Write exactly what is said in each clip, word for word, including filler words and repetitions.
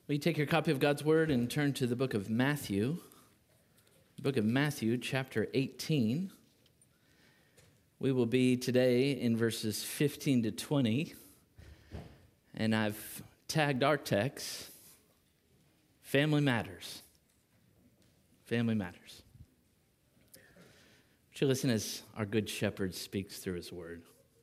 Will you take your copy of God's Word and turn to the book of Matthew? The book of Matthew, chapter eighteen. We will be today in verses fifteen to twenty. And I've tagged our text, Family Matters. Family Matters. Would you listen as our good shepherd speaks through his word?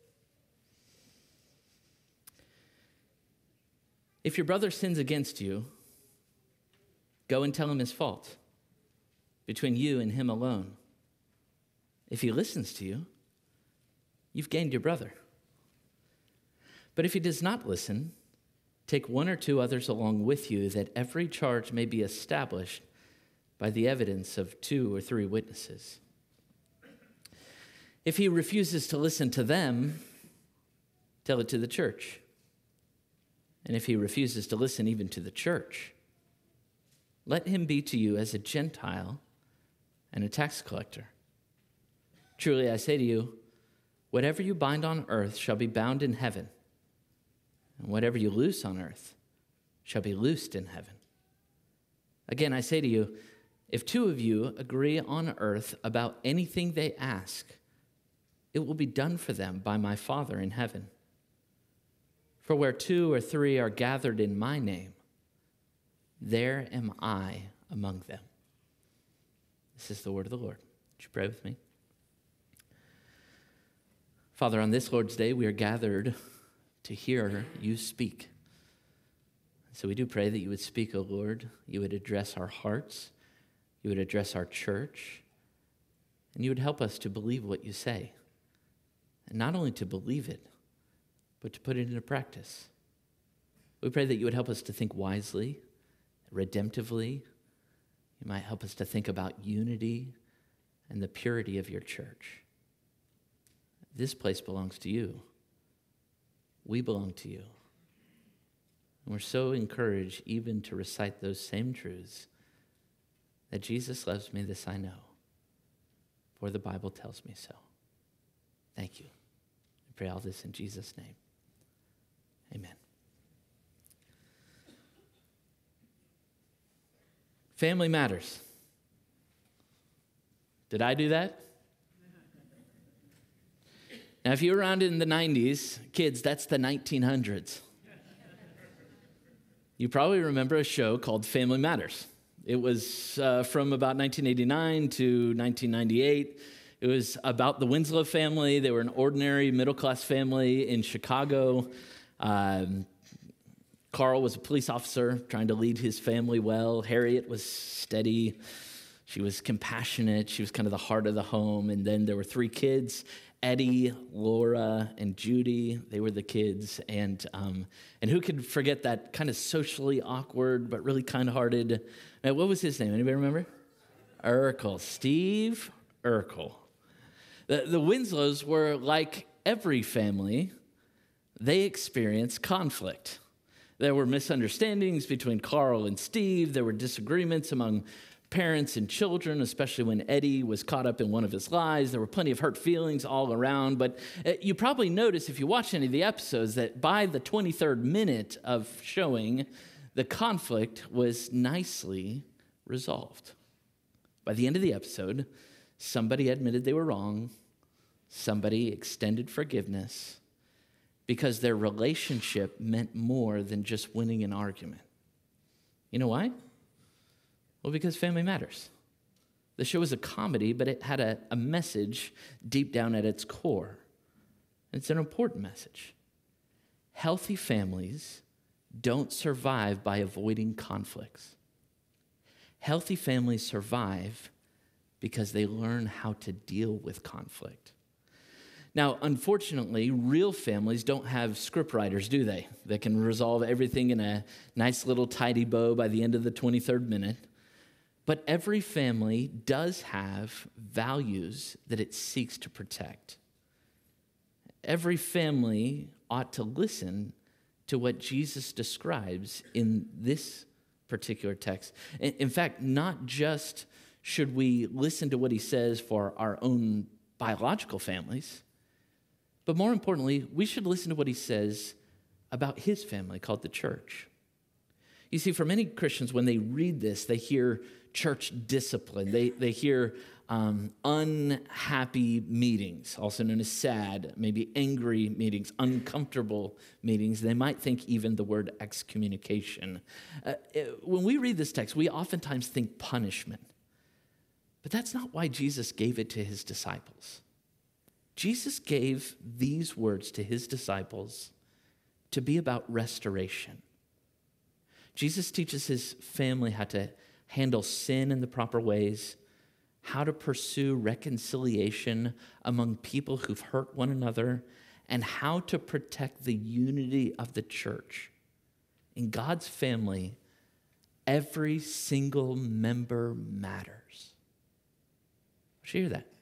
If your brother sins against you, go and tell him his fault, between you and him alone. If he listens to you, you've gained your brother. But if he does not listen, take one or two others along with you, that every charge may be established by the evidence of two or three witnesses. If he refuses to listen to them, tell it to the church. And if he refuses to listen even to the church, let him be to you as a Gentile and a tax collector. Truly I say to you, whatever you bind on earth shall be bound in heaven, and whatever you loose on earth shall be loosed in heaven. Again, I say to you, if two of you agree on earth about anything they ask, it will be done for them by my Father in heaven. For where two or three are gathered in my name, there am I among them. This is the word of the Lord. Would you pray with me? Father, on this Lord's Day, we are gathered to hear you speak. So we do pray that you would speak, O Lord. You would address our hearts. You would address our church. And you would help us to believe what you say. And not only to believe it, but to put it into practice. We pray that you would help us to think wisely, redemptively. You might help us to think about unity and the purity of your church. This place belongs to you. We belong to you. And we're so encouraged even to recite those same truths, that Jesus loves me, this I know, for the Bible tells me so. Thank you. I pray all this in Jesus' name. Amen. Family matters. Did I do that? Now, if you were around in the nineties, kids, that's the nineteen hundreds. You probably remember a show called Family Matters. It was uh, from about nineteen eighty-nine to nineteen ninety-eight. It was about the Winslow family. They were an ordinary middle-class family in Chicago. Um, Carl was a police officer trying to lead his family well. Harriet was steady. She was compassionate. She was kind of the heart of the home. And then there were three kids, Eddie, Laura, and Judy. They were the kids. And um, and who could forget that kind of socially awkward but really kind-hearted, uh, what was his name? Anybody remember? Urkel. Steve Urkel. The, the Winslows were like every family. They experienced conflict. There were misunderstandings between Carl and Steve. There were disagreements among parents and children, especially when Eddie was caught up in one of his lies. There were plenty of hurt feelings all around. But you probably noticed, if you watch any of the episodes, that by the twenty-third minute of showing, the conflict was nicely resolved. By the end of the episode, somebody admitted they were wrong. Somebody extended forgiveness, because their relationship meant more than just winning an argument. You know why? Well, because family matters. The show was a comedy, but it had a, a message deep down at its core. It's an important message. Healthy families don't survive by avoiding conflicts. Healthy families survive because they learn how to deal with conflict. Now, unfortunately, real families don't have scriptwriters, do they? That can resolve everything in a nice little tidy bow by the end of the twenty-third minute. But every family does have values that it seeks to protect. Every family ought to listen to what Jesus describes in this particular text. In fact, not just should we listen to what he says for our own biological families, but more importantly, we should listen to what he says about his family called the church. You see, for many Christians, when they read this, they hear church discipline. They, they hear um, unhappy meetings, also known as sad, maybe angry meetings, uncomfortable meetings. They might think even the word excommunication. Uh, it, when we read this text, we oftentimes think punishment. But that's not why Jesus gave it to his disciples. Jesus gave these words to his disciples to be about restoration. Jesus teaches his family how to handle sin in the proper ways, how to pursue reconciliation among people who've hurt one another, and how to protect the unity of the church. In God's family, every single member matters. Did you hear that?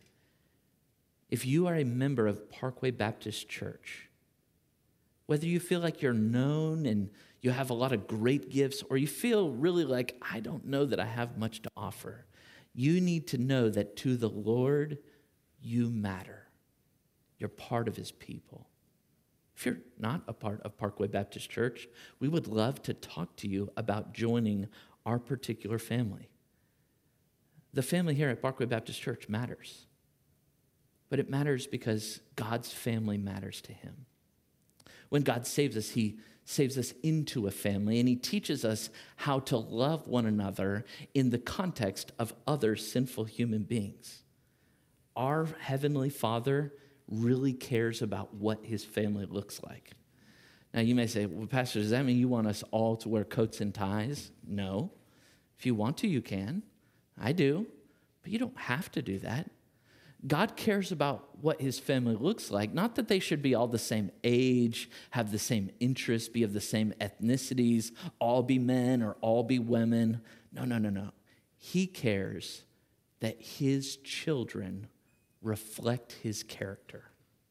If you are a member of Parkway Baptist Church, whether you feel like you're known and you have a lot of great gifts, or you feel really like, I don't know that I have much to offer, you need to know that to the Lord, you matter. You're part of his people. If you're not a part of Parkway Baptist Church, we would love to talk to you about joining our particular family. The family here at Parkway Baptist Church matters, but it matters because God's family matters to him. When God saves us, he saves us into a family, and he teaches us how to love one another in the context of other sinful human beings. Our Heavenly Father really cares about what his family looks like. Now, you may say, well, Pastor, does that mean you want us all to wear coats and ties? No. If you want to, you can. I do. But you don't have to do that. God cares about what his family looks like, not that they should be all the same age, have the same interests, be of the same ethnicities, all be men or all be women. No, no, no, no. He cares that his children reflect his character.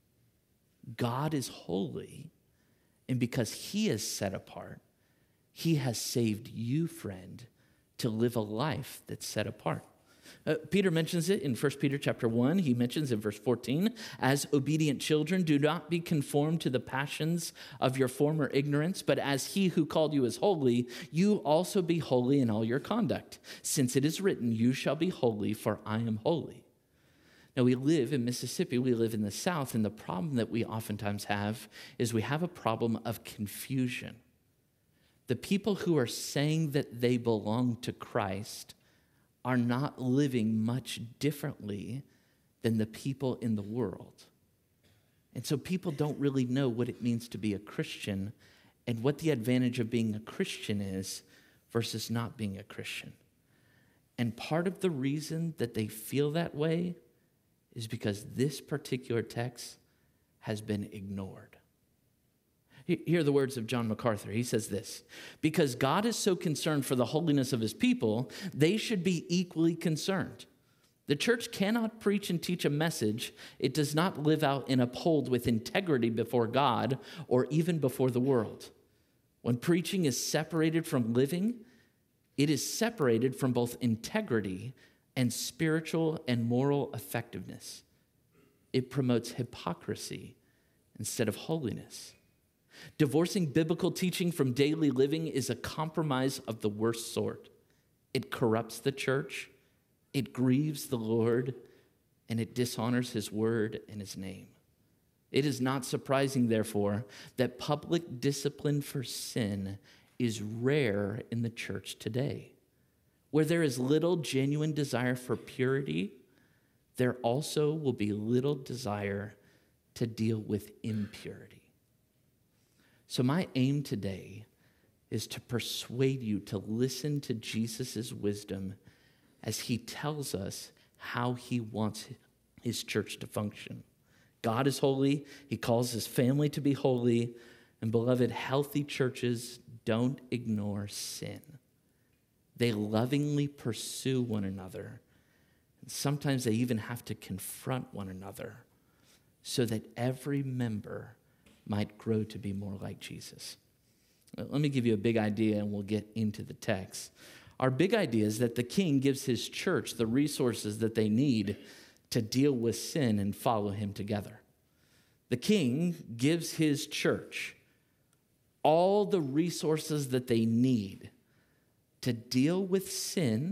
God is holy, and because he is set apart, he has saved you, friend, to live a life that's set apart. Uh, Peter mentions it in First Peter chapter one. He mentions in verse fourteen, as obedient children, do not be conformed to the passions of your former ignorance, but as he who called you is holy, you also be holy in all your conduct. Since it is written, you shall be holy, for I am holy. Now, we live in Mississippi, we live in the South, and the problem that we oftentimes have is we have a problem of confusion. The people who are saying that they belong to Christ are not living much differently than the people in the world. And so people don't really know what it means to be a Christian and what the advantage of being a Christian is versus not being a Christian. And part of the reason that they feel that way is because this particular text has been ignored. Hear the words of John MacArthur. He says this: because God is so concerned for the holiness of his people, they should be equally concerned. The church cannot preach and teach a message it does not live out and uphold with integrity before God or even before the world. When preaching is separated from living, it is separated from both integrity and spiritual and moral effectiveness. It promotes hypocrisy instead of holiness. Divorcing biblical teaching from daily living is a compromise of the worst sort. It corrupts the church, it grieves the Lord, and it dishonors his word and his name. It is not surprising, therefore, that public discipline for sin is rare in the church today. Where there is little genuine desire for purity, there also will be little desire to deal with impurity. So my aim today is to persuade you to listen to Jesus' wisdom as he tells us how he wants his church to function. God is holy. He calls his family to be holy. And beloved, healthy churches don't ignore sin. They lovingly pursue one another. And sometimes they even have to confront one another so that every member might grow to be more like Jesus. Let me give you a big idea and we'll get into the text. Our big idea is that the king gives his church the resources that they need to deal with sin and follow him together. The king gives his church all the resources that they need to deal with sin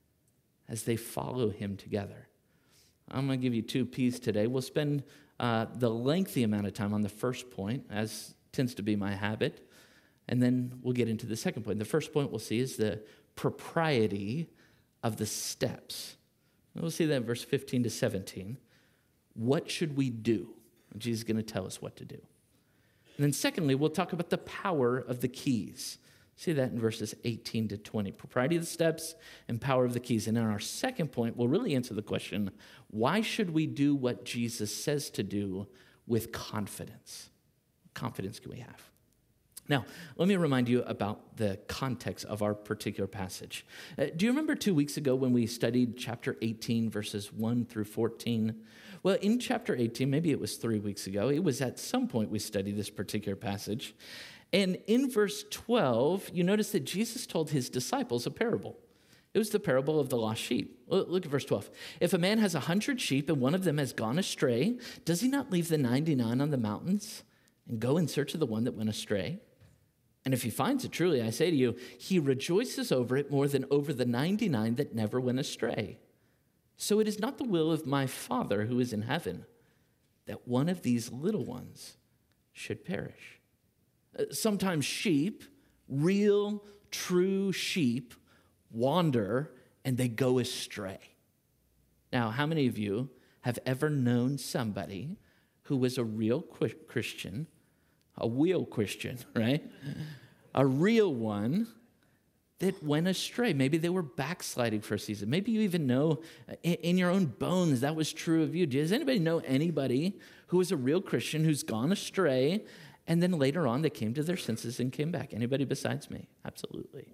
as they follow him together. I'm going to give you two P's today. We'll spend uh, the lengthy amount of time on the first point, as tends to be my habit, and then we'll get into the second point. The first point we'll see is the propriety of the steps. We'll see that in verse fifteen to seventeen. What should we do? Jesus is going to tell us what to do. And then secondly, we'll talk about the power of the keys. See that in verses eighteen to twenty. Propriety of the steps and power of the keys. And in our second point, we'll really answer the question, why should we do what Jesus says to do with confidence? What confidence can we have? Now, let me remind you about the context of our particular passage. Uh, do you remember two weeks ago when we studied chapter eighteen, verses one through fourteen? Well, in chapter eighteen, maybe it was three weeks ago, it was at some point we studied this particular passage. And in verse twelve, you notice that Jesus told his disciples a parable. It was the parable of the lost sheep. Look at verse twelve. If a man has a hundred sheep and one of them has gone astray, does he not leave the ninety-nine on the mountains and go in search of the one that went astray? And if he finds it, truly, I say to you, he rejoices over it more than over the ninety-nine that never went astray. So it is not the will of my Father who is in heaven that one of these little ones should perish. Sometimes sheep, real, true sheep, wander and they go astray. Now, how many of you have ever known somebody who was a real Christian, a real Christian, right? A real one that went astray? Maybe they were backsliding for a season. Maybe you even know in your own bones that was true of you. Does anybody know anybody who was a real Christian who's gone astray and then later on they came to their senses and came back? Anybody besides me? Absolutely.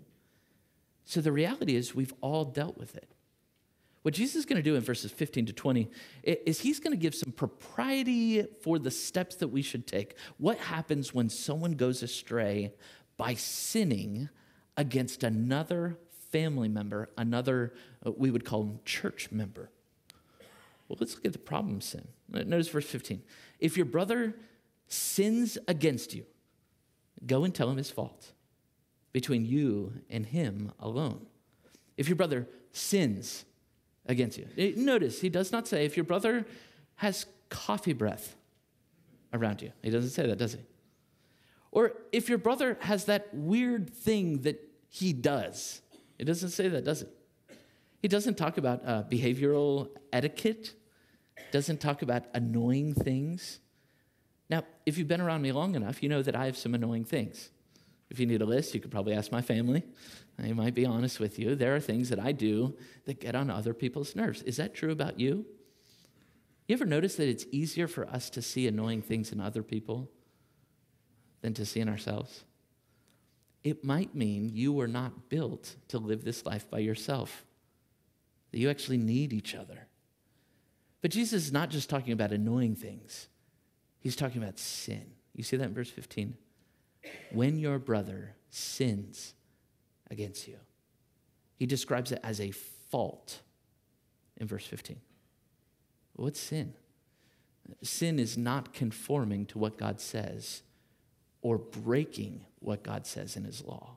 So the reality is we've all dealt with it. What Jesus is going to do in verses fifteen to twenty is he's going to give some propriety for the steps that we should take. What happens when someone goes astray by sinning against another family member, another, we would call him church member? Well, let's look at the problem of sin. Notice verse fifteen. If your brother sins against you, go and tell him his fault between you and him alone. If your brother sins against you. Notice, he does not say if your brother has coffee breath around you. He doesn't say that, does he? Or if your brother has that weird thing that he does. He doesn't say that, does it? He doesn't talk about uh, behavioral etiquette. Doesn't talk about annoying things. Now, if you've been around me long enough, you know that I have some annoying things. If you need a list, you could probably ask my family. They might be honest with you. There are things that I do that get on other people's nerves. Is that true about you? You ever notice that it's easier for us to see annoying things in other people than to see in ourselves? It might mean you were not built to live this life by yourself, that you actually need each other. But Jesus is not just talking about annoying things. He's talking about sin. You see that in verse fifteen? When your brother sins against you. He describes it as a fault in verse fifteen. What's sin? Sin is not conforming to what God says or breaking what God says in his law.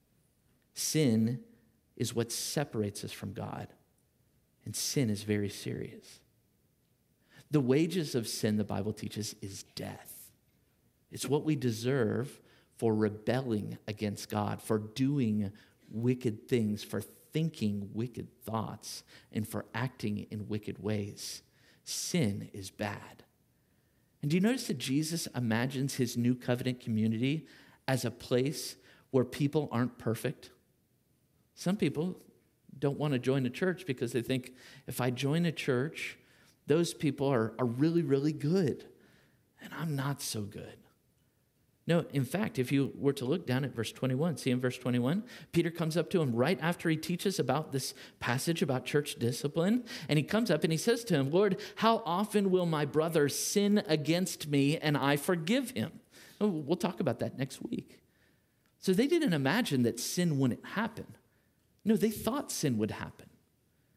Sin is what separates us from God, and sin is very serious. The wages of sin, the Bible teaches, is death. It's what we deserve for rebelling against God, for doing wicked things, for thinking wicked thoughts, and for acting in wicked ways. Sin is bad. And do you notice that Jesus imagines his new covenant community as a place where people aren't perfect? Some people don't want to join a church because they think, if I join a church, those people are, are really, really good, and I'm not so good. No, in fact, if you were to look down at verse twenty-one, see in verse twenty-one, Peter comes up to him right after he teaches about this passage about church discipline, and he comes up and he says to him, Lord, how often will my brother sin against me and I forgive him? Oh, we'll talk about that next week. So they didn't imagine that sin wouldn't happen. No, they thought sin would happen.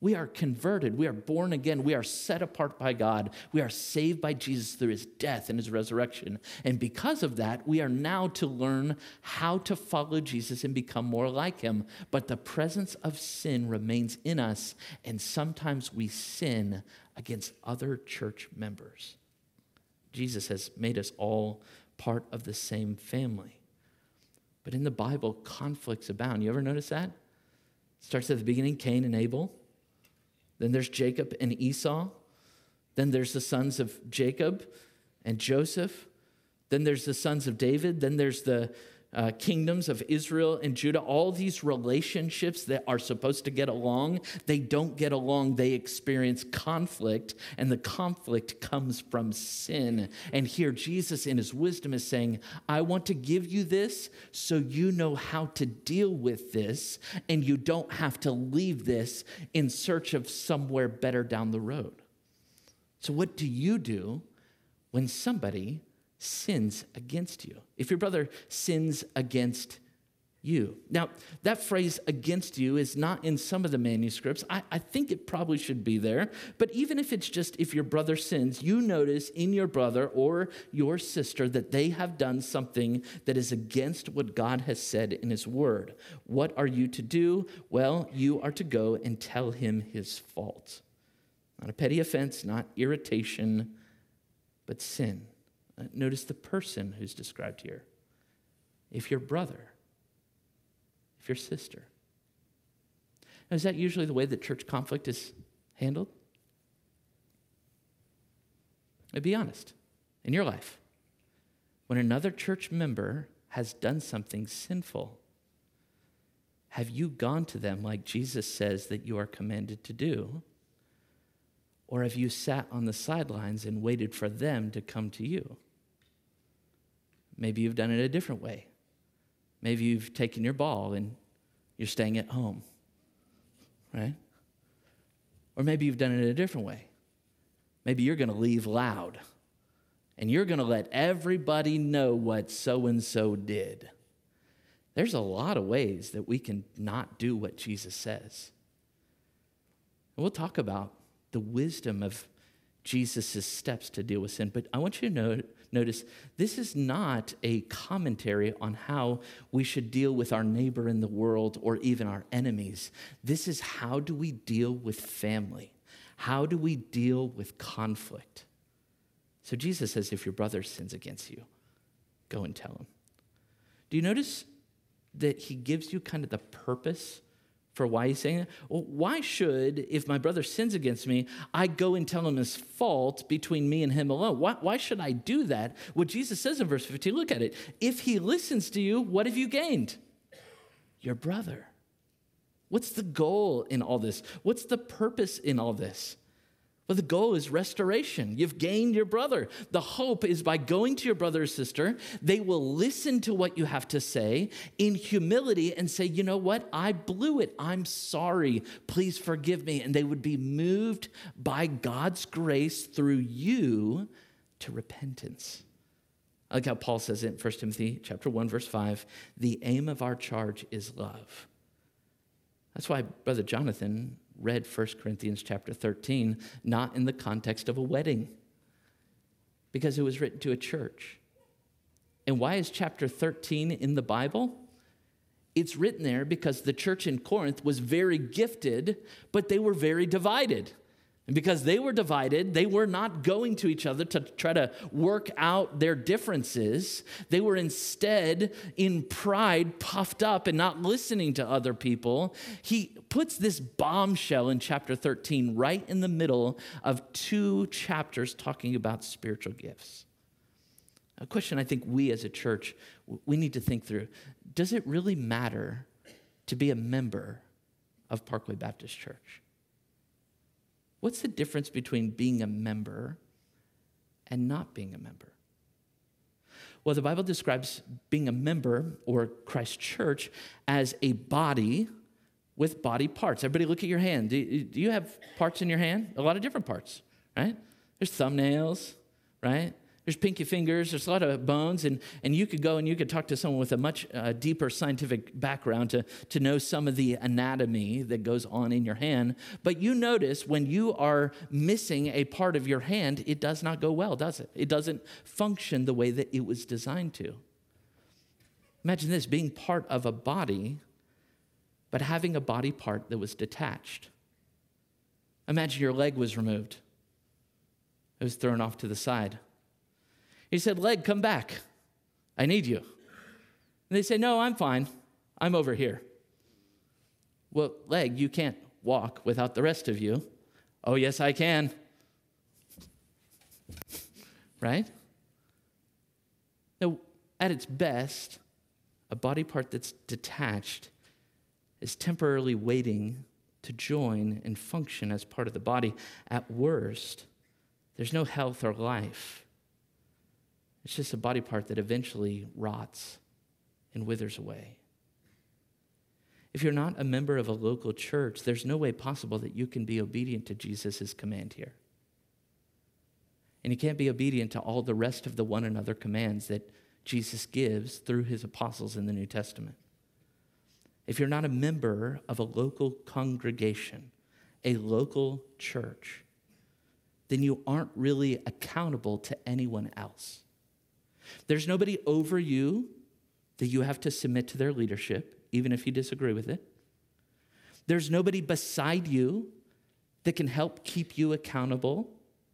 We are converted. We are born again. We are set apart by God. We are saved by Jesus through his death and his resurrection. And because of that, we are now to learn how to follow Jesus and become more like him. But the presence of sin remains in us, and sometimes we sin against other church members. Jesus has made us all part of the same family. But in the Bible, conflicts abound. You ever notice that? It starts at the beginning, Cain and Abel. Then there's Jacob and Esau. Then there's the sons of Jacob and Joseph. Then there's the sons of David. Then there's the uh, kingdoms of Israel and Judah. All these relationships that are supposed to get along, they don't get along. They experience conflict, and the conflict comes from sin. And here Jesus in his wisdom is saying, I want to give you this so you know how to deal with this, and you don't have to leave this in search of somewhere better down the road. So what do you do when somebody sins against you? If your brother sins against you. Now, that phrase against you is not in some of the manuscripts. I, I think it probably should be there. But even if it's just if your brother sins, you notice in your brother or your sister that they have done something that is against what God has said in his word. What are you to do? Well, you are to go and tell him his fault. Not a petty offense, not irritation, but sin. Uh, notice the person who's described here. If your brother, if your sister. Now, is that usually the way that church conflict is handled? Now, be honest. In your life, when another church member has done something sinful, have you gone to them like Jesus says that you are commanded to do? Or have you sat on the sidelines and waited for them to come to you? Maybe you've done it a different way. Maybe you've taken your ball and you're staying at home, right? Or maybe you've done it a different way. Maybe you're going to leave loud and you're going to let everybody know what so-and-so did. There's a lot of ways that we can not do what Jesus says. And we'll talk about the wisdom of Jesus' steps to deal with sin. But I want you to know, notice, this is not a commentary on how we should deal with our neighbor in the world or even our enemies. This is how do we deal with family? How do we deal with conflict? So Jesus says, if your brother sins against you, go and tell him. Do you notice that he gives you kind of the purpose for why he's saying that? Well, why should, if my brother sins against me, I go and tell him his fault between me and him alone? Why, why should I do that? What Jesus says in verse fifteen, look at it. If he listens to you, what have you gained? Your brother. What's the goal in all this? What's the purpose in all this? Well, the goal is restoration. You've gained your brother. The hope is by going to your brother or sister, they will listen to what you have to say in humility and say, you know what? I blew it. I'm sorry. Please forgive me. And they would be moved by God's grace through you to repentance. I like how Paul says it in First Timothy chapter one, verse five, the aim of our charge is love. That's why Brother Jonathan read First Corinthians chapter thirteen, not in the context of a wedding, because it was written to a church. And why is chapter thirteen in the Bible? It's written there because the church in Corinth was very gifted, but they were very divided. And because they were divided, they were not going to each other to try to work out their differences. They were instead in pride, puffed up, and not listening to other people. He puts this bombshell in chapter thirteen right in the middle of two chapters talking about spiritual gifts. A question I think we as a church, we need to think through. Does it really matter to be a member of Parkway Baptist Church? What's the difference between being a member and not being a member? Well, the Bible describes being a member, or Christ Church, as a body with body parts. Everybody look at your hand. Do do you have parts in your hand? A lot of different parts, right? There's thumbnails, right? There's pinky fingers, there's a lot of bones, and, and you could go and you could talk to someone with a much uh, deeper scientific background to, to know some of the anatomy that goes on in your hand. But you notice when you are missing a part of your hand, it does not go well, does it? It doesn't function the way that it was designed to. Imagine this, being part of a body, but having a body part that was detached. Imagine your leg was removed. It was thrown off to the side. He said, leg, come back. I need you. And they say, no, I'm fine. I'm over here. Well, leg, you can't walk without the rest of you. Oh, yes, I can. Right? Now, at its best, a body part that's detached is temporarily waiting to join and function as part of the body. At worst, there's no health or life. It's just a body part that eventually rots and withers away. If you're not a member of a local church, there's no way possible that you can be obedient to Jesus' command here. And you can't be obedient to all the rest of the one another commands that Jesus gives through his apostles in the New Testament. If you're not a member of a local congregation, a local church, then you aren't really accountable to anyone else. There's nobody over you that you have to submit to their leadership, even if you disagree with it. There's nobody beside you that can help keep you accountable.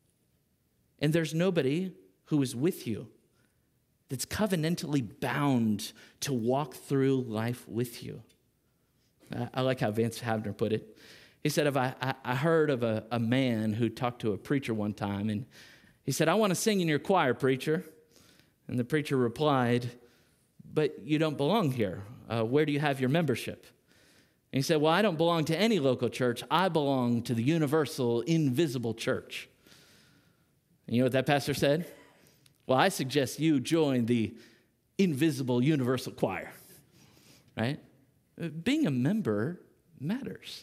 And there's nobody who is with you that's covenantally bound to walk through life with you. I like how Vance Havner put it. He said, if I, I heard of a, a man who talked to a preacher one time, and he said, I want to sing in your choir, preacher. And the preacher replied, but you don't belong here. Uh, where do you have your membership? And he said, well, I don't belong to any local church. I belong to the universal, invisible church. And you know what that pastor said? Well, I suggest you join the invisible universal choir, right? Being a member matters.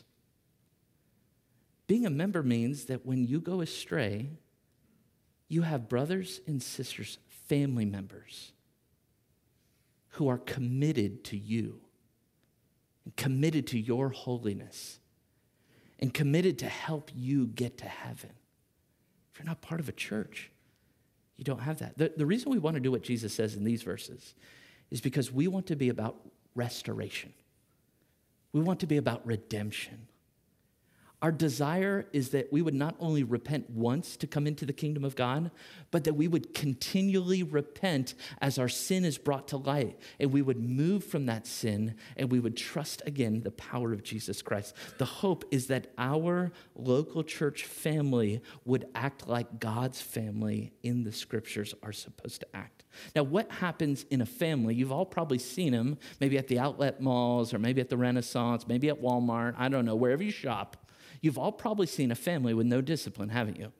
Being a member means that when you go astray, you have brothers and sisters, family members who are committed to you and committed to your holiness and committed to help you get to heaven. If you're not part of a church, you don't have that. The, the reason we want to do what Jesus says in these verses is because we want to be about restoration. We want to be about redemption. Our desire is that we would not only repent once to come into the kingdom of God, but that we would continually repent as our sin is brought to light, and we would move from that sin, and we would trust again the power of Jesus Christ. The hope is that our local church family would act like God's family in the scriptures are supposed to act. Now, what happens in a family? You've all probably seen them, maybe at the outlet malls, or maybe at the Renaissance, maybe at Walmart, I don't know, wherever you shop. You've all probably seen a family with no discipline, haven't you?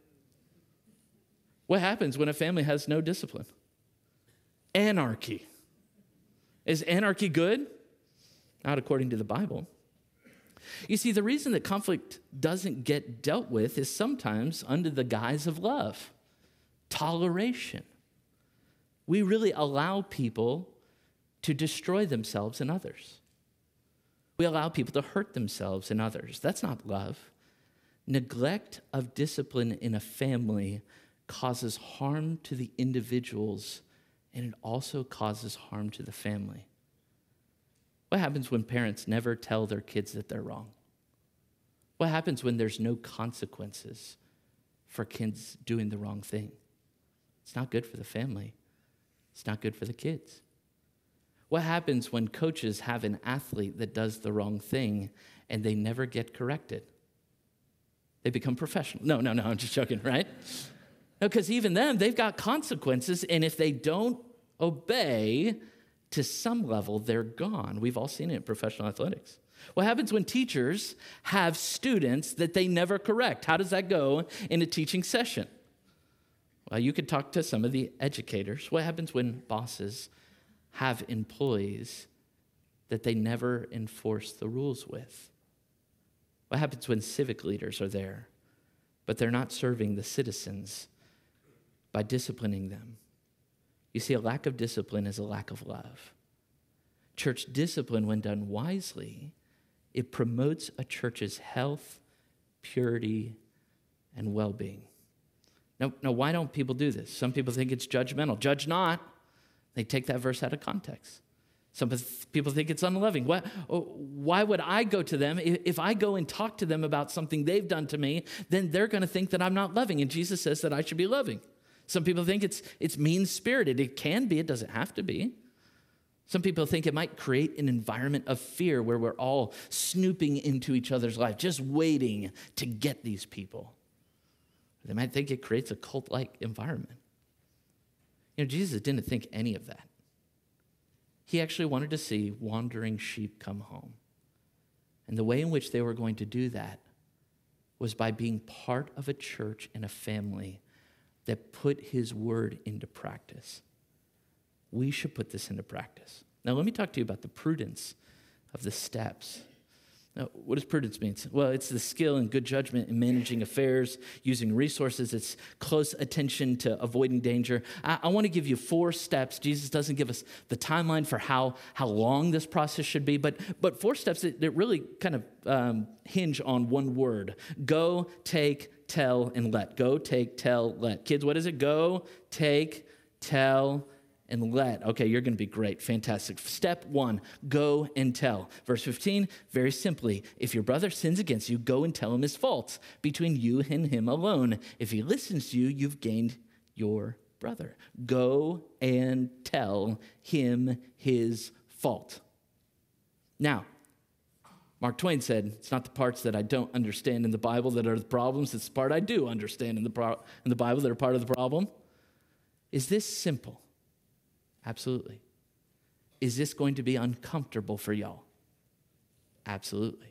What happens when a family has no discipline? Anarchy. Is anarchy good? Not according to the Bible. You see, the reason that conflict doesn't get dealt with is sometimes under the guise of love, toleration. We really allow people to destroy themselves and others. We allow people to hurt themselves and others. That's not love. Neglect of discipline in a family causes harm to the individuals, and it also causes harm to the family. What happens when parents never tell their kids that they're wrong? What happens when there's no consequences for kids doing the wrong thing? It's not good for the family. It's not good for the kids. What happens when coaches have an athlete that does the wrong thing and they never get corrected? They become professional. No, no, no, I'm just joking, right? No, because even then, they've got consequences, and if they don't obey, to some level, they're gone. We've all seen it in professional athletics. What happens when teachers have students that they never correct? How does that go in a teaching session? Well, you could talk to some of the educators. What happens when bosses have employees that they never enforce the rules with? What happens when civic leaders are there, but they're not serving the citizens by disciplining them. You see, a lack of discipline is a lack of love. Church discipline, when done wisely, it promotes a church's health, purity, and well-being. Now, now, why don't people do this? Some people think it's judgmental. Judge not. They take that verse out of context. Some people think it's unloving. Why, why would I go to them? If I go and talk to them about something they've done to me, then they're going to think that I'm not loving. And Jesus says that I should be loving. Some people think it's, it's mean-spirited. It can be. It doesn't have to be. Some people think it might create an environment of fear where we're all snooping into each other's life, just waiting to get these people. They might think it creates a cult-like environment. You know, Jesus didn't think any of that. He actually wanted to see wandering sheep come home. And the way in which they were going to do that was by being part of a church and a family that put his word into practice. We should put this into practice. Now, let me talk to you about the prudence of the steps. Now, what does prudence mean? Well, it's the skill and good judgment in managing affairs, using resources. It's close attention to avoiding danger. I, I want to give you four steps. Jesus doesn't give us the timeline for how, how long this process should be, but, but four steps that, that really kind of um, hinge on one word. Go, take, tell, and let. Go, take, tell, let. Kids, what is it? Go, take, tell, and let. Okay, you're going to be great. Fantastic. Step one, go and tell. Verse fifteen, very simply, if your brother sins against you, go and tell him his faults between you and him alone. If he listens to you, you've gained your brother. Go and tell him his fault. Now, Mark Twain said, it's not the parts that I don't understand in the Bible that are the problems, it's the part I do understand in the, pro- in the Bible that are part of the problem. Is this simple? Absolutely. Is this going to be uncomfortable for y'all? Absolutely.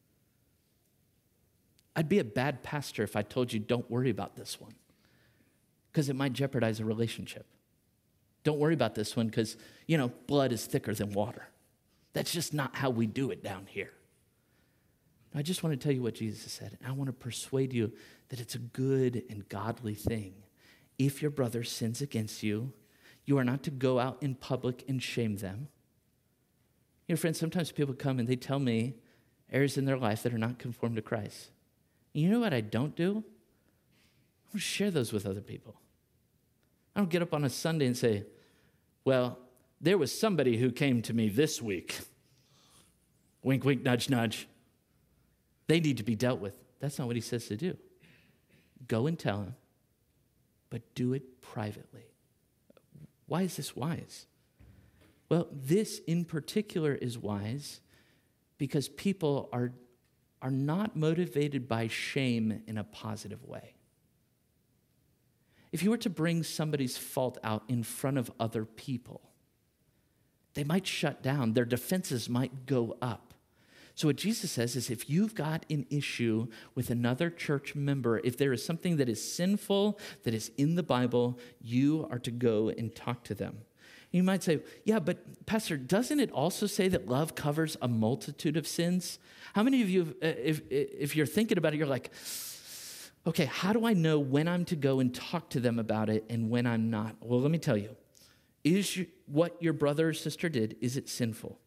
I'd be a bad pastor if I told you don't worry about this one, because it might jeopardize a relationship. Don't worry about this one because, you know, blood is thicker than water. That's just not how we do it down here. I just want to tell you what Jesus said, and I want to persuade you that it's a good and godly thing. If your brother sins against you, you are not to go out in public and shame them. You know, friends, sometimes people come and they tell me areas in their life that are not conformed to Christ. And you know what I don't do? I don't share those with other people. I don't get up on a Sunday and say, well, there was somebody who came to me this week. Wink, wink, nudge, nudge. They need to be dealt with. That's not what he says to do. Go and tell him, but do it privately. Why is this wise? Well, this in particular is wise because people are, are not motivated by shame in a positive way. If you were to bring somebody's fault out in front of other people, they might shut down. Their defenses might go up. So what Jesus says is if you've got an issue with another church member, if there is something that is sinful, that is in the Bible, you are to go and talk to them. You might say, yeah, but Pastor, doesn't it also say that love covers a multitude of sins? How many of you, if, if you're thinking about it, you're like, okay, how do I know when I'm to go and talk to them about it and when I'm not? Well, let me tell you. Is you, what your brother or sister did, is it sinful?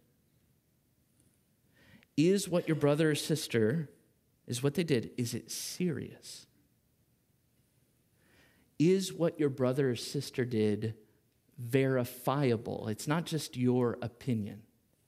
Is what your brother or sister, is what they did, is it serious? Is what your brother or sister did verifiable? It's not just your opinion.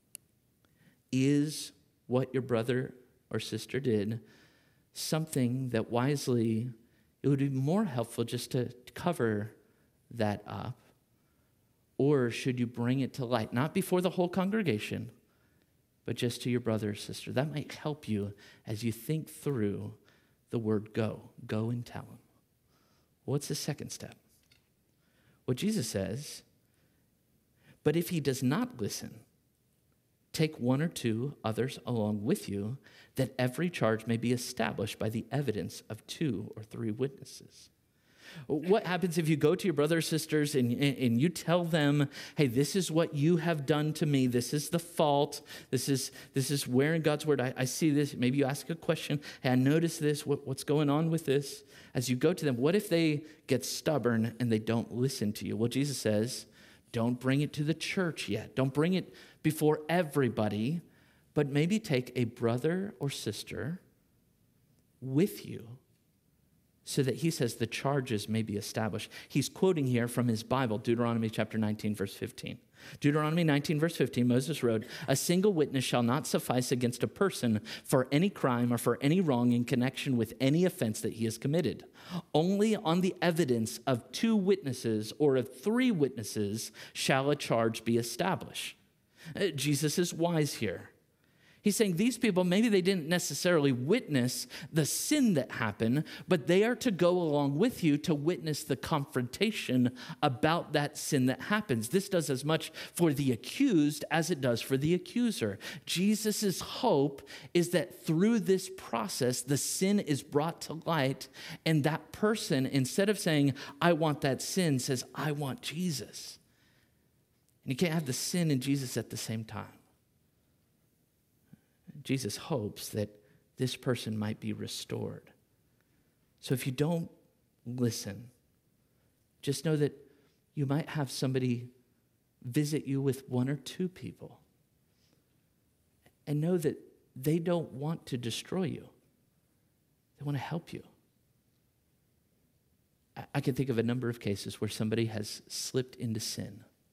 Is what your brother or sister did something that wisely, it would be more helpful just to cover that up? Or should you bring it to light, not before the whole congregation, but just to your brother or sister? That might help you as you think through the word go. Go and tell him. What's the second step? What Jesus says, but if he does not listen, take one or two others along with you, that every charge may be established by the evidence of two or three witnesses. What happens if you go to your brothers or sisters and, and you tell them, hey, this is what you have done to me. This is the fault. This is this is where in God's word I, I see this. Maybe you ask a question. Hey, I notice this. What, what's going on with this? As you go to them, what if they get stubborn and they don't listen to you? Well, Jesus says, don't bring it to the church yet. Don't bring it before everybody, but maybe take a brother or sister with you so that he says the charges may be established. He's quoting here from his Bible, Deuteronomy chapter nineteen, verse fifteen. Deuteronomy nineteen, verse fifteen, Moses wrote, a single witness shall not suffice against a person for any crime or for any wrong in connection with any offense that he has committed. Only on the evidence of two witnesses or of three witnesses shall a charge be established. Uh, Jesus is wise here. He's saying these people, maybe they didn't necessarily witness the sin that happened, but they are to go along with you to witness the confrontation about that sin that happens. This does as much for the accused as it does for the accuser. Jesus' hope is that through this process, the sin is brought to light, and that person, instead of saying, I want that sin, says, I want Jesus. And you can't have the sin and Jesus at the same time. Jesus hopes that this person might be restored. So if you don't listen, just know that you might have somebody visit you with one or two people. And know that they don't want to destroy you. They want to help you. I can think of a number of cases where somebody has slipped into sin.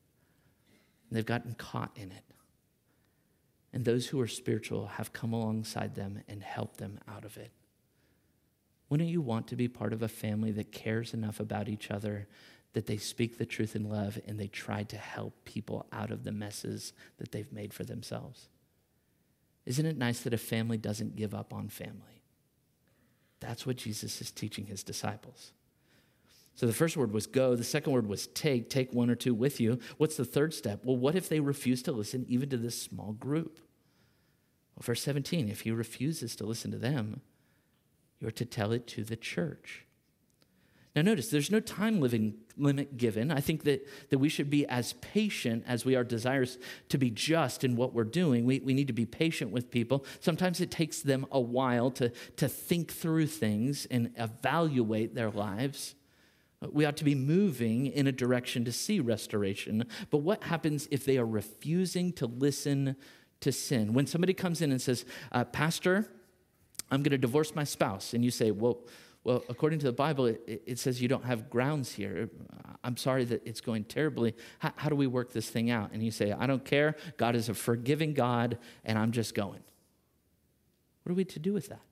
And they've gotten caught in it. And those who are spiritual have come alongside them and helped them out of it. Wouldn't you want to be part of a family that cares enough about each other that they speak the truth in love and they try to help people out of the messes that they've made for themselves? Isn't it nice that a family doesn't give up on family? That's what Jesus is teaching his disciples. So the first word was go. The second word was take. Take one or two with you. What's the third step? Well, what if they refuse to listen even to this small group? Well, verse seventeen, if he refuses to listen to them, you're to tell it to the church. Now notice, there's no time living limit given. I think that, that we should be as patient as we are desirous to be just in what we're doing. We, we need to be patient with people. Sometimes it takes them a while to, to think through things and evaluate their lives. We ought to be moving in a direction to see restoration. But what happens if they are refusing to listen to sin? When somebody comes in and says, uh, Pastor, I'm going to divorce my spouse. And you say, well, well, according to the Bible, it, it says you don't have grounds here. I'm sorry that it's going terribly. How, how do we work this thing out? And you say, I don't care. God is a forgiving God, and I'm just going. What are we to do with that?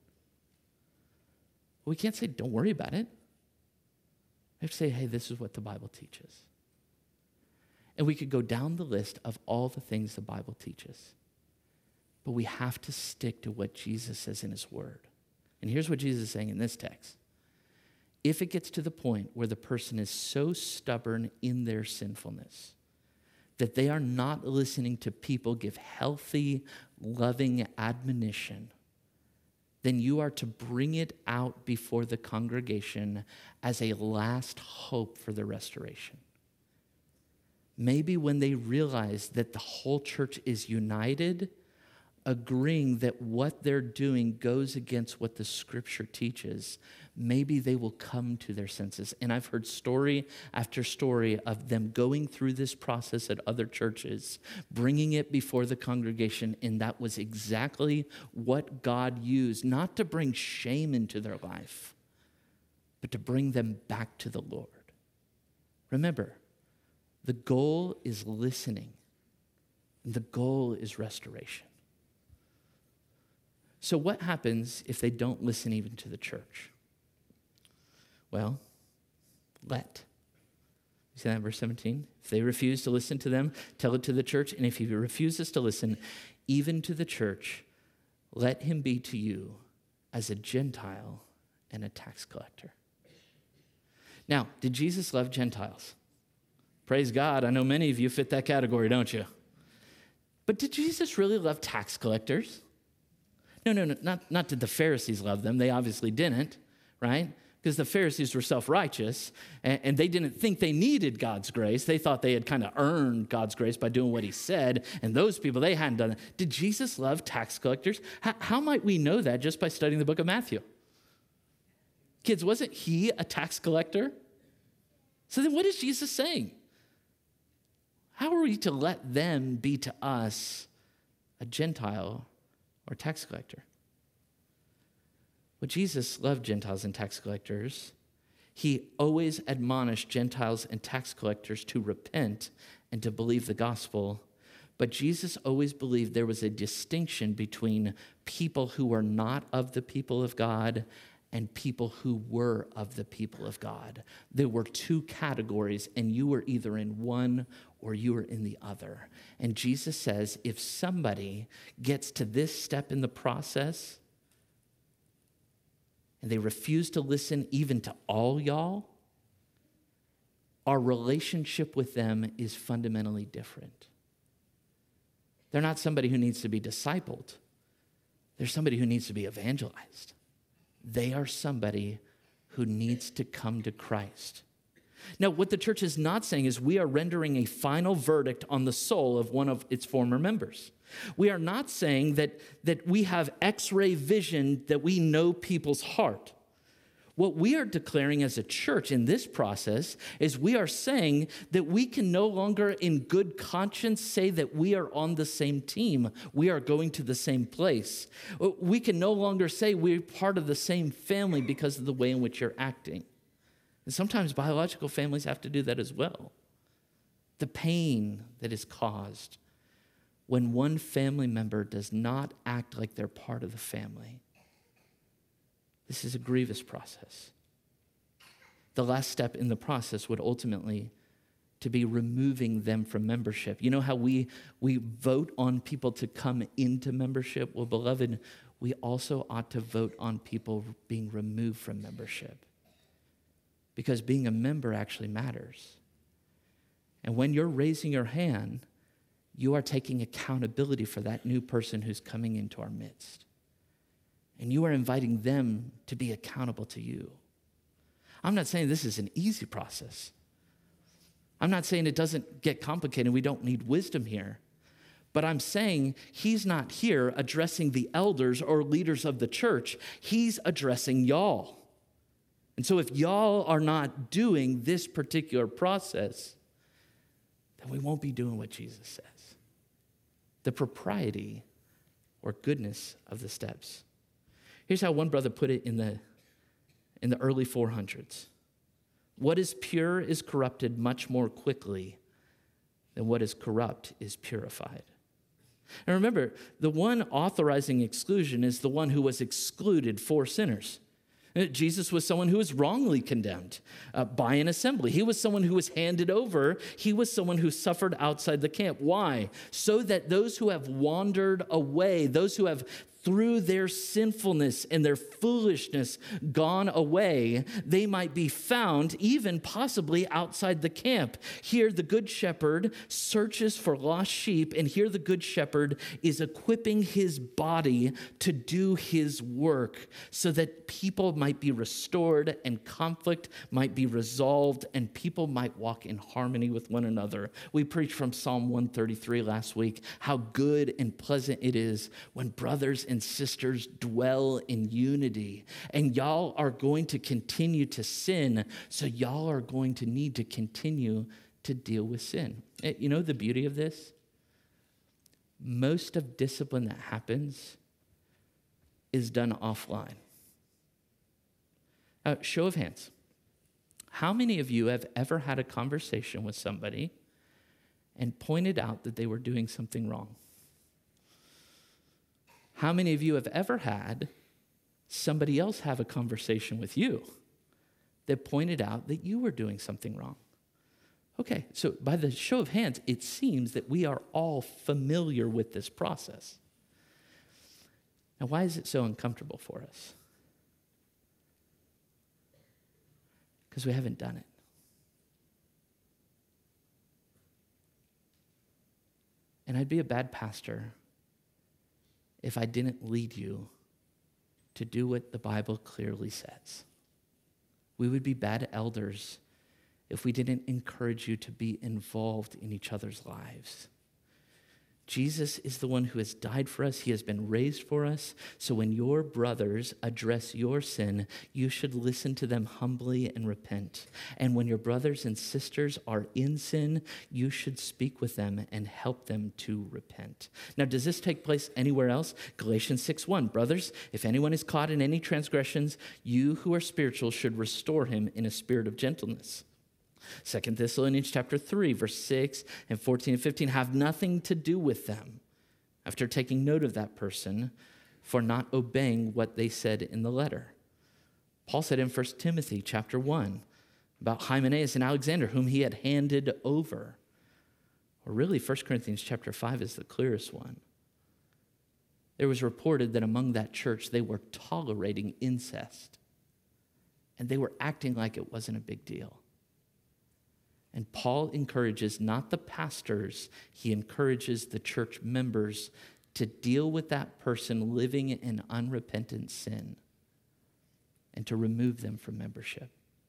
Well, we can't say, don't worry about it. We have to say, hey, this is what the Bible teaches. And we could go down the list of all the things the Bible teaches. But we have to stick to what Jesus says in his word. And here's what Jesus is saying in this text. If it gets to the point where the person is so stubborn in their sinfulness that they are not listening to people give healthy, loving admonition, then you are to bring it out before the congregation as a last hope for the restoration. Maybe when they realize that the whole church is united, agreeing that what they're doing goes against what the scripture teaches, maybe they will come to their senses. And I've heard story after story of them going through this process at other churches, bringing it before the congregation, and that was exactly what God used, not to bring shame into their life, but to bring them back to the Lord. Remember, the goal is listening, and the goal is restoration. So what happens if they don't listen even to the church? Well, let. You see that in verse seventeen? If they refuse to listen to them, tell it to the church. And if he refuses to listen even to the church, let him be to you as a Gentile and a tax collector. Now, did Jesus love Gentiles? Praise God. I know many of you fit that category, don't you? But did Jesus really love tax collectors? No, no, no, not, not did the Pharisees love them. They obviously didn't, right? because the Pharisees were self-righteous, and, and they didn't think they needed God's grace. They thought they had kind of earned God's grace by doing what he said, and those people, they hadn't done it. Did Jesus love tax collectors? How, how might we know that just by studying the book of Matthew? Kids, wasn't he a tax collector? So then what is Jesus saying? How are we to let them be to us a Gentile or tax collector? Well, Jesus loved Gentiles and tax collectors. He always admonished Gentiles and tax collectors to repent and to believe the gospel. But Jesus always believed there was a distinction between people who were not of the people of God and people who were of the people of God. There were two categories, and you were either in one or you were in the other. And Jesus says, if somebody gets to this step in the process, and they refuse to listen even to all y'all, our relationship with them is fundamentally different. They're not somebody who needs to be discipled. They're somebody who needs to be evangelized. They are somebody who needs to come to Christ. Now, what the church is not saying is we are rendering a final verdict on the soul of one of its former members. We are not saying that, that we have X-ray vision, that we know people's heart. What we are declaring as a church in this process is we are saying that we can no longer in good conscience say that we are on the same team. We are going to the same place. We can no longer say we're part of the same family because of the way in which you're acting. And sometimes biological families have to do that as well. The pain that is caused when one family member does not act like they're part of the family. This is a grievous process. The last step in the process would ultimately to be removing them from membership. You know how we, we vote on people to come into membership? Well, beloved, we also ought to vote on people being removed from membership, because being a member actually matters. And when you're raising your hand, you are taking accountability for that new person who's coming into our midst. And you are inviting them to be accountable to you. I'm not saying this is an easy process. I'm not saying it doesn't get complicated. We don't need wisdom here. But I'm saying he's not here addressing the elders or leaders of the church. He's addressing y'all. And so if y'all are not doing this particular process, then we won't be doing what Jesus says. The propriety or goodness of the steps. Here's how one brother put it in the, in the early four hundreds. What is pure is corrupted much more quickly than what is corrupt is purified. And remember, the one authorizing exclusion is the one who was excluded for sinners. Jesus was someone who was wrongly condemned uh, by an assembly. He was someone who was handed over. He was someone who suffered outside the camp. Why? So that those who have wandered away, those who have through their sinfulness and their foolishness gone away, they might be found even possibly outside the camp. Here the good shepherd searches for lost sheep, and here the good shepherd is equipping his body to do his work so that people might be restored and conflict might be resolved and people might walk in harmony with one another. We preached from Psalm one thirty-three last week, how good and pleasant it is when brothers and sisters dwell in unity. And y'all are going to continue to sin, so y'all are going to need to continue to deal with sin. You know the beauty of this? Most of discipline that happens is done offline. Uh, show of hands. How many of you have ever had a conversation with somebody and pointed out that they were doing something wrong? How many of you have ever had somebody else have a conversation with you that pointed out that you were doing something wrong? Okay, so by the show of hands, it seems that we are all familiar with this process. Now, why is it so uncomfortable for us? Because we haven't done it. And I'd be a bad pastor if I didn't lead you to do what the Bible clearly says. We would be bad elders if we didn't encourage you to be involved in each other's lives. Jesus is the one who has died for us. He has been raised for us. So when your brothers address your sin, you should listen to them humbly and repent. And when your brothers and sisters are in sin, you should speak with them and help them to repent. Now, does this take place anywhere else? Galatians six one, brothers, if anyone is caught in any transgressions, you who are spiritual should restore him in a spirit of gentleness. Second Thessalonians chapter three, verse six and fourteen and fifteen have nothing to do with them after taking note of that person for not obeying what they said in the letter. Paul said in First Timothy chapter one about Hymenaeus and Alexander, whom he had handed over. Or really, First Corinthians chapter five is the clearest one. There was reported that among that church, they were tolerating incest, and they were acting like it wasn't a big deal. And Paul encourages not the pastors, he encourages the church members to deal with that person living in unrepentant sin and to remove them from membership.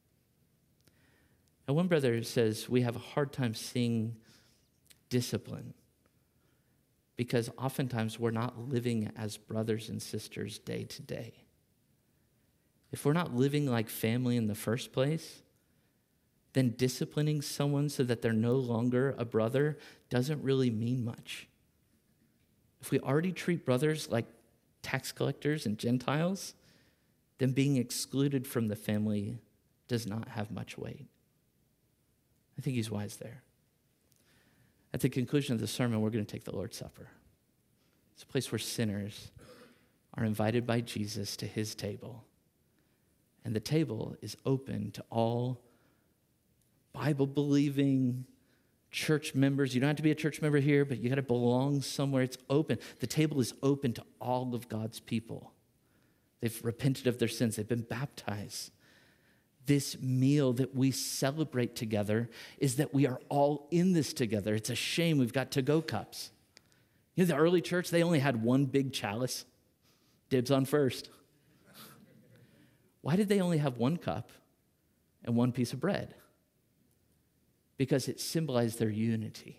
Now, one brother says we have a hard time seeing discipline because oftentimes we're not living as brothers and sisters day to day. If we're not living like family in the first place, then disciplining someone so that they're no longer a brother doesn't really mean much. If we already treat brothers like tax collectors and Gentiles, then being excluded from the family does not have much weight. I think he's wise there. At the conclusion of the sermon, we're going to take the Lord's Supper. It's a place where sinners are invited by Jesus to his table. And the table is open to all Bible-believing church members. You don't have to be a church member here, but you got to belong somewhere. It's open. The table is open to all of God's people. They've repented of their sins. They've been baptized. This meal that we celebrate together is that we are all in this together. It's a shame we've got to-go cups. You know, the early church, they only had one big chalice. Dibs on first. Why did they only have one cup and one piece of bread? Because it symbolized their unity.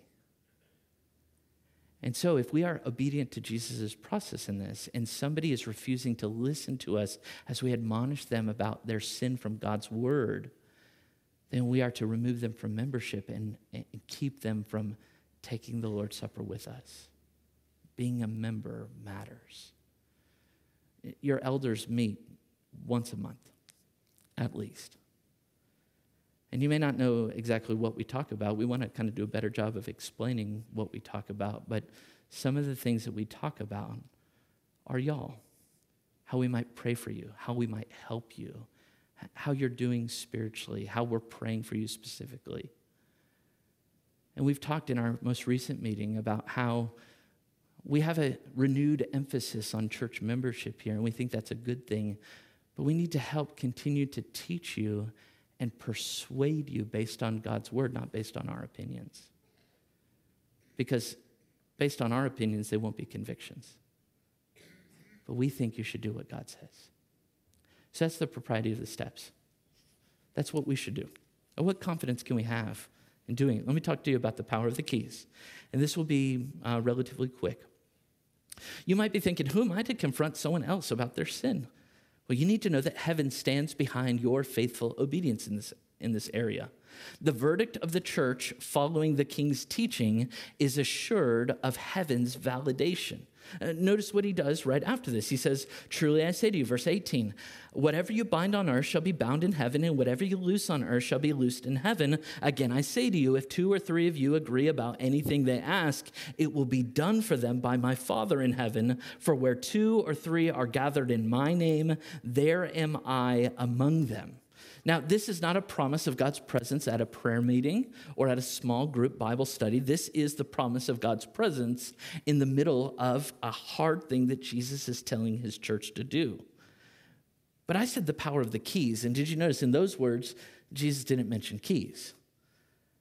And so if we are obedient to Jesus' process in this, and somebody is refusing to listen to us as we admonish them about their sin from God's word, then we are to remove them from membership and, and keep them from taking the Lord's Supper with us. Being a member matters. Your elders meet once a month, at least. And you may not know exactly what we talk about. We want to kind of do a better job of explaining what we talk about. But some of the things that we talk about are y'all. How we might pray for you, how we might help you, how you're doing spiritually, how we're praying for you specifically. And we've talked in our most recent meeting about how we have a renewed emphasis on church membership here, and we think that's a good thing. But we need to help continue to teach you and persuade you based on God's word, not based on our opinions. Because based on our opinions, they won't be convictions. But we think you should do what God says. So that's the propriety of the steps. That's what we should do. And what confidence can we have in doing it? Let me talk to you about the power of the keys. And this will be uh, relatively quick. You might be thinking, who am I to confront someone else about their sin? Well, you need to know that heaven stands behind your faithful obedience in this, in this area. The verdict of the church following the king's teaching is assured of heaven's validation. Uh, notice what he does right after this. He says, truly I say to you, verse eighteen, whatever you bind on earth shall be bound in heaven, and whatever you loose on earth shall be loosed in heaven. Again, I say to you, if two or three of you agree about anything they ask, it will be done for them by my Father in heaven. For where two or three are gathered in my name, there am I among them. Now, this is not a promise of God's presence at a prayer meeting or at a small group Bible study. This is the promise of God's presence in the middle of a hard thing that Jesus is telling his church to do. But I said the power of the keys, and did you notice in those words, Jesus didn't mention keys.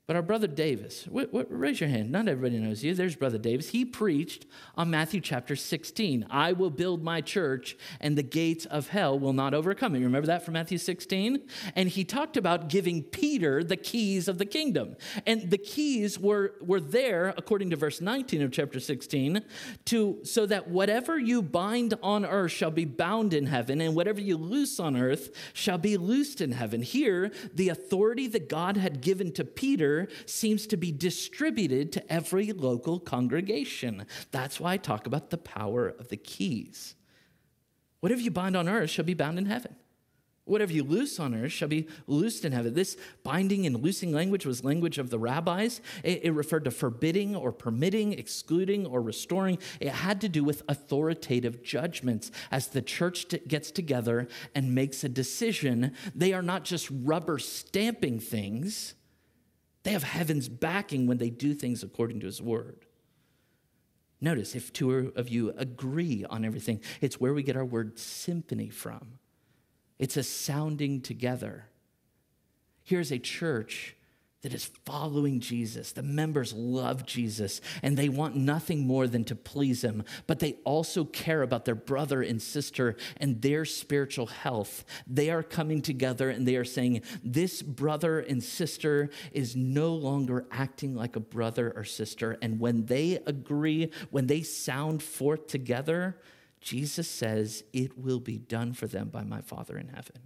But our brother Davis, wh- wh- raise your hand. Not everybody knows you. There's Brother Davis. He preached on Matthew chapter sixteen. I will build my church and the gates of hell will not overcome it. You remember that from Matthew sixteen? And he talked about giving Peter the keys of the kingdom. And the keys were, were there, according to verse nineteen of chapter sixteen, to so that whatever you bind on earth shall be bound in heaven, and whatever you loose on earth shall be loosed in heaven. Here, the authority that God had given to Peter seems to be distributed to every local congregation. That's why I talk about the power of the keys. Whatever you bind on earth shall be bound in heaven. Whatever you loose on earth shall be loosed in heaven. This binding and loosing language was language of the rabbis. It, it referred to forbidding or permitting, excluding or restoring. It had to do with authoritative judgments. As the church t- gets together and makes a decision, they are not just rubber stamping things. They have heaven's backing when they do things according to his word. Notice, if two of you agree on everything, it's where we get our word symphony from. It's a sounding together. Here's a church that is following Jesus. The members love Jesus, and they want nothing more than to please him, but they also care about their brother and sister and their spiritual health. They are coming together and they are saying, this brother and sister is no longer acting like a brother or sister. And when they agree, when they sound forth together, Jesus says, it will be done for them by my Father in heaven.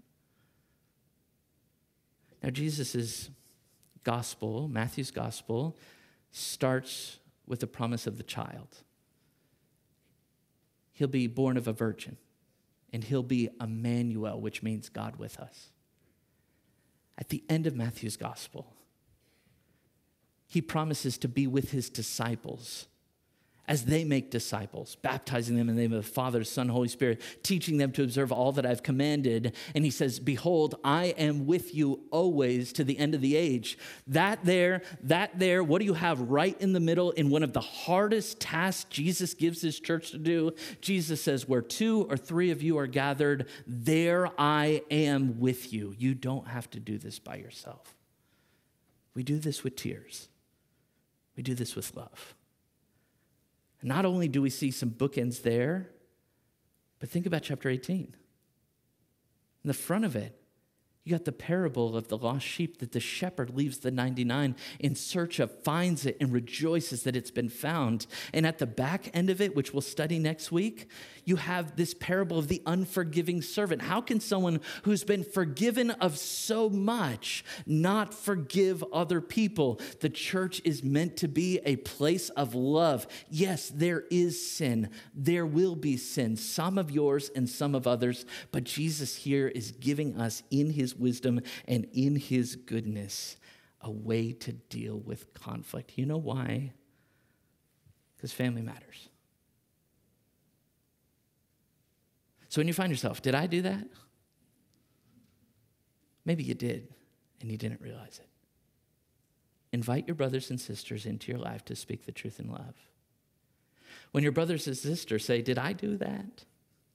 Now, Jesus' gospel, Matthew's gospel, starts with the promise of the child. He'll be born of a virgin, and he'll be Emmanuel, which means God with us. At the end of Matthew's gospel, he promises to be with his disciples as they make disciples, baptizing them in the name of the Father, Son, Holy Spirit, teaching them to observe all that I've commanded. And he says, behold, I am with you always to the end of the age. That there, that there, what do you have right in the middle in one of the hardest tasks Jesus gives his church to do? Jesus says, where two or three of you are gathered, there I am with you. You don't have to do this by yourself. We do this with tears. We do this with love. Not only do we see some bookends there, but think about chapter eighteen. In the front of it, you got the parable of the lost sheep that the shepherd leaves the ninety-nine in search of, finds it, and rejoices that it's been found. And at the back end of it, which we'll study next week, you have this parable of the unforgiving servant. How can someone who's been forgiven of so much not forgive other people? The church is meant to be a place of love. Yes, there is sin. There will be sin, some of yours and some of others. But Jesus here is giving us in his wisdom and in his goodness a way to deal with conflict. You know why? Because family matters. So when you find yourself, did I do that? Maybe you did, and you didn't realize it. Invite your brothers and sisters into your life to speak the truth in love. When your brothers and sisters say, did I do that?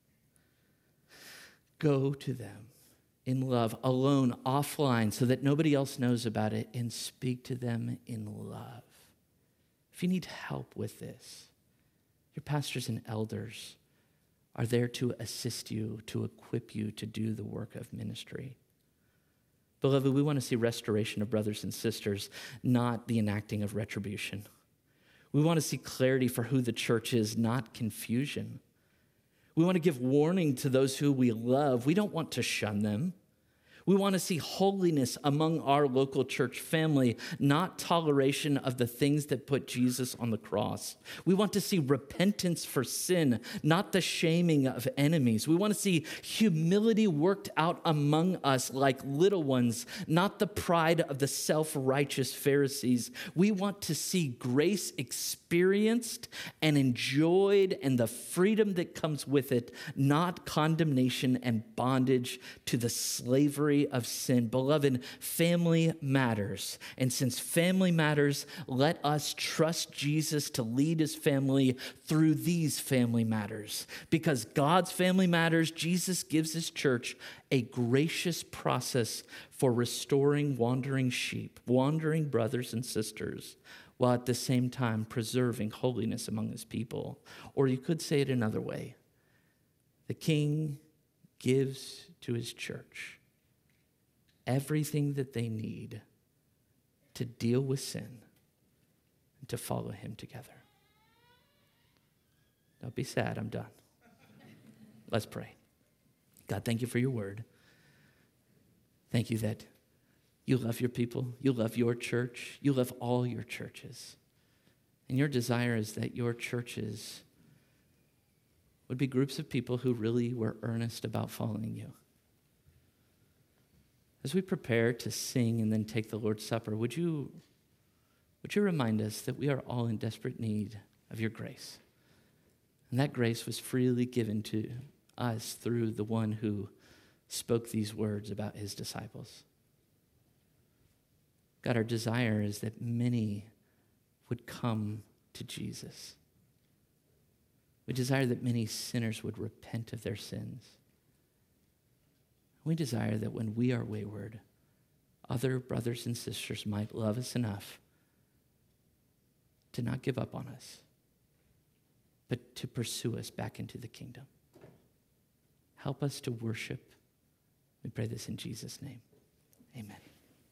Go to them in love, alone, offline, so that nobody else knows about it, and speak to them in love. If you need help with this, your pastors and elders are there to assist you, to equip you to do the work of ministry. Beloved, we want to see restoration of brothers and sisters, not the enacting of retribution. We want to see clarity for who the church is, not confusion. We want to give warning to those who we love. We don't want to shun them. We want to see holiness among our local church family, not toleration of the things that put Jesus on the cross. We want to see repentance for sin, not the shaming of enemies. We want to see humility worked out among us like little ones, not the pride of the self-righteous Pharisees. We want to see grace experienced experienced and enjoyed and the freedom that comes with it, not condemnation and bondage to the slavery of sin. Beloved, family matters. And since family matters, let us trust Jesus to lead his family through these family matters. Because God's family matters, Jesus gives his church a gracious process for restoring wandering sheep, wandering brothers and sisters, while at the same time preserving holiness among his people. Or you could say it another way. The king gives to his church everything that they need to deal with sin and to follow him together. Don't be sad, I'm done. Let's pray. God, thank you for your word. Thank you that you love your people. You love your church. You love all your churches. And your desire is that your churches would be groups of people who really were earnest about following you. As we prepare to sing and then take the Lord's Supper, would you, would you remind us that we are all in desperate need of your grace? And that grace was freely given to us through the one who spoke these words about his disciples. God, our desire is that many would come to Jesus. We desire that many sinners would repent of their sins. We desire that when we are wayward, other brothers and sisters might love us enough to not give up on us, but to pursue us back into the kingdom. Help us to worship. We pray this in Jesus' name. Amen.